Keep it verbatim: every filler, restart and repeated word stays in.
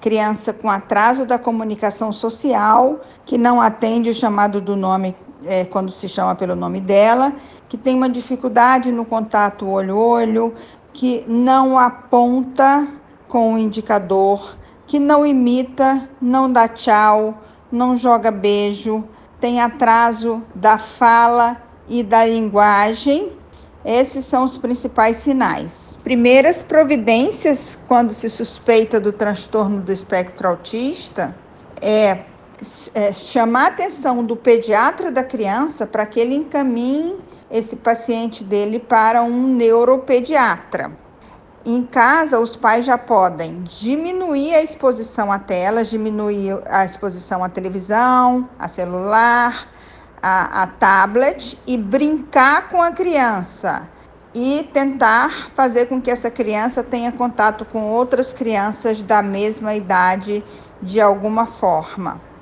criança com atraso da comunicação social, que não atende o chamado do nome é, quando se chama pelo nome dela, que tem uma dificuldade no contato olho-olho, que não aponta com o indicador, que não imita, não dá tchau, não joga beijo, tem atraso da fala e da linguagem. Esses são os principais sinais. Primeiras providências quando se suspeita do transtorno do espectro autista é, é chamar a atenção do pediatra da criança para que ele encaminhe esse paciente dele para um neuropediatra. Em casa, os pais já podem diminuir a exposição a telas, diminuir a exposição à televisão, a celular, a, a tablet e brincar com a criança e tentar fazer com que essa criança tenha contato com outras crianças da mesma idade de alguma forma.